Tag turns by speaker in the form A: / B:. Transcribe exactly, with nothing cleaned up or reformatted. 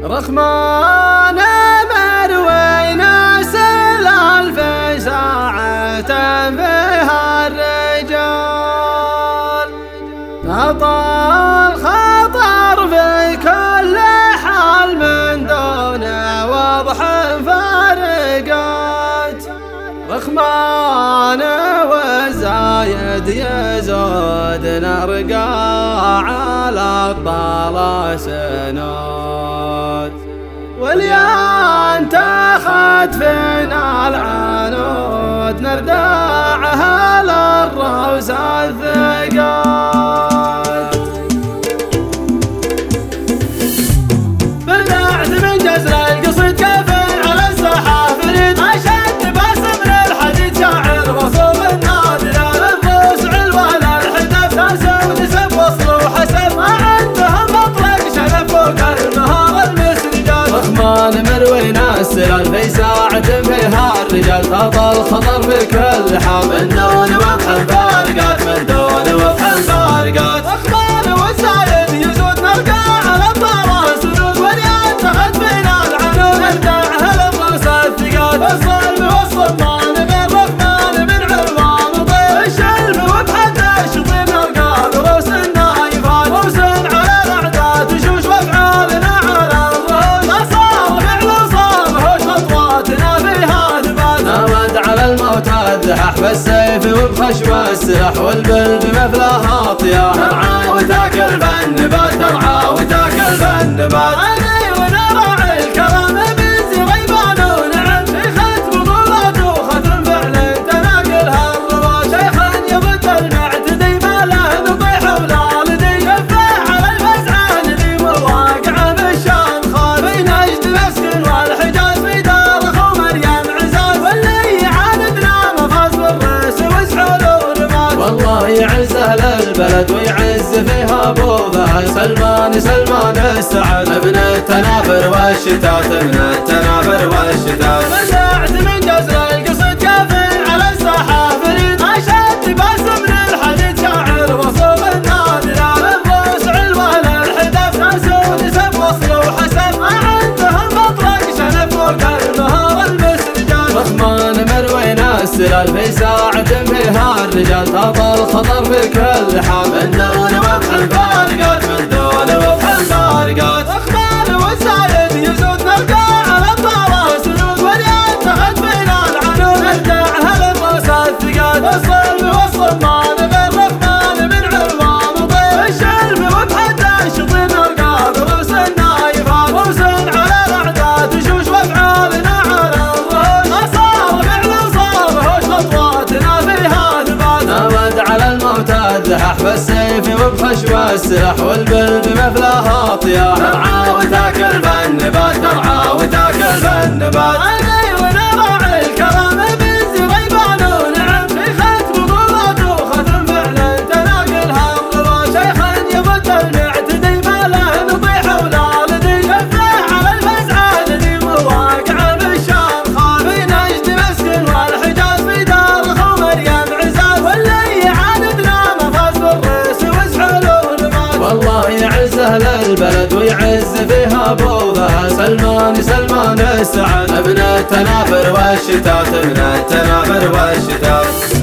A: رخمان مروي ناسل ألف ساعة فيها الرجال، أطال خطر في كل حال من دون وضح فارقات. رخمان والزايد يزود نرقى على الطال سنوات، واليان تاخد فينا العنود نرداعها للروس الثقات. بدعت من جزر القصيد كافي على السحاب فريد، أشد باسم للحديد شاعر وصوب النادرة للروس علوة للحدف ناسه ونسب وصل وحسب ما عندهم مطلق شنف فوق المهار المسرجات. رخمان مروي ناسل في ساعة فيها الرجال، تطل خطر في كل حال من دون وضح الفارقات، من دون وضح الفارقات. رخمان والزايد يزود نرقى على الطاوة سدود، واليان تخد فينا العنود نرداعها للروس الثقات. الصلب والصمان غير رخمان من علوان وطير الشلب، وبحد الشطيب نلقى دروس النايفات. روس على الاعداد وشوش وافعالنا على الروس، ما صار فعل صار هوش خطواتنا فيها ثبات. ناود على الموت الذحح بالسيف وبخشوة السلاح، والبلد مثلها طياح ترعى وتاكل بالنبات، ترعى وتاكل بالنبات. أنا ونراعي الكرم بنزي غيبان ونعم، في ختم بطولات وختم فعل تناقلها الرواد. شيخا يبت المعتدي ما له نطيح ولا لدي، يفه على الفزعة ندي والواقعة بالشام خال. في نجد مسكن والحجاز في دار اخو مريم عزاز، واللي يعاندنا مفاز بالريس وسحول ورماد. والله يعز اهل البلد ويعز فيها ابوها، سلمان سلمان السعد ابن التنافر والشتات، ابن التنافر والشتات. بدعت من جزر القصيد كافي على الساحة فريد، أشد باسم للحديد شاعر وصوب النادرة للروس علوة للحدف ناسه ونسب وصل وحسب ما عندهم مطلق شنف فوق المهار المسرجات. رخمان مروي ناسل في ساعة فيها الرجال، تطل خطر في كل حال من دون وضح الفارقات، من دون وضح الفارقات. رخمان والزايد يزود نرقى على الطاوة سدود، واليان تخد فينا العنود نرداعها للروس الثقات. الصلب والصمان غير رخمان من علوان وطير الشلب، وبحد الشطيب نلقى دروس النايفات. روس على الاعداد وشوش وافعالنا على الروس، ما صار فعل صار هوش خطواتنا فيها ثبات. ناود على الموت الذحح بالسيف وبخشوة السلاح، والبلد مثلها طياح ترعى وتاكل بالنبات، ترعى وتاكل بالنبات. أنا ونراعي الكرم بنزي غيبان ونعم، في ختم بطولات وختم فعل تناقلها الرواد. شيخا يبت المعتدي ما له نطيح ولا لدي، يفه على الفزعة ندي والواقعة بالشام خال. في نجد مسكن والحجاز في دار اخو مريم عزاز، واللي يعاندنا مفاز بالريس وسحول ورماد. والله يعز اهل البلد ويعز فيها ابوها، سلمان سلمان السعد ابن التنافر والشتات، ابن التنافر والشتات.